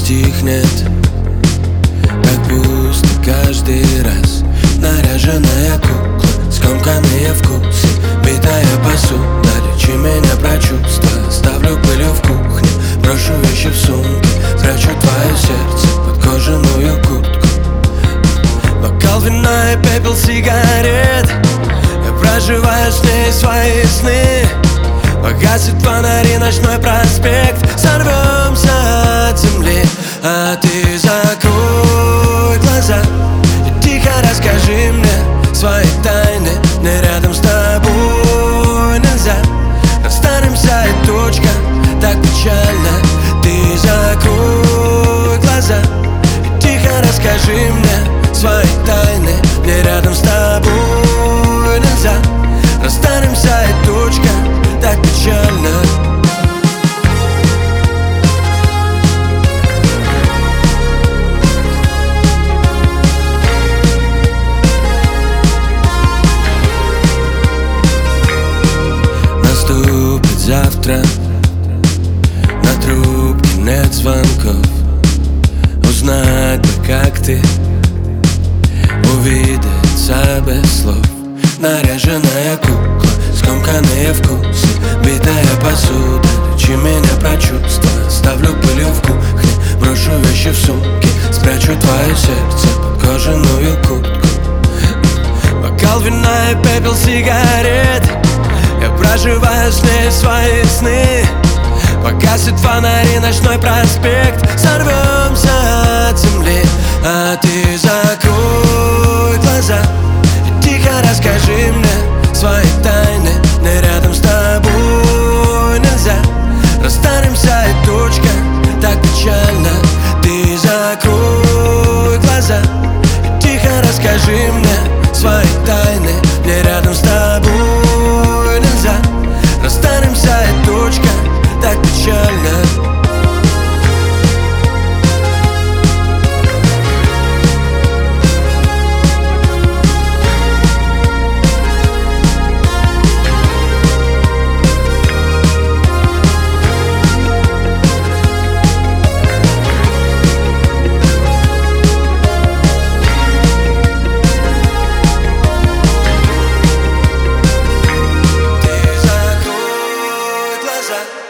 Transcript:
стихнет, как пусто каждый раз. Наряженная кукла, скомканные вкусы, битая посуда, лечи меня про чувства. Ставлю пылью в кухне, брошу вещи в сумке, прячу твое сердце под кожаную куртку. Бокал вина и пепел сигарет, я проживаю с ней свои сны. Погасит фонари, ночной проспект, сорвемся от земли. А ты закрой глаза и тихо расскажи мне свои тайны. Мне рядом с тобой нельзя, расстанемся и точка, так печально. Ты закрой глаза и тихо расскажи мне свои тайны. Мне рядом с тобой нельзя, расстанемся и точка, так печально. Наступит завтра, на трубке нет звонков. Узнать бы, как ты, увидеться без слов. Наряженная кукла, скомканные вкусы, битая посуда, лечи меня про чувства. Ставлю пылью в кухне, брошу вещи в сумке, спрячу твое сердце под кожаную куртку. Бокал вина и пепел сигарет, я проживаю с ней свои сны. Погасит фонари, ночной проспект, сорвемся от земли. А ты закрой глаза и тихо расскажи мне свои тайны. Мне рядом с тобой нельзя, расстанемся и точка, так печально. Ты закрой глаза и тихо расскажи мне свои тайны. Мне рядом с тобой нельзя, расстанемся и точка, так печально. Ты закрой глаза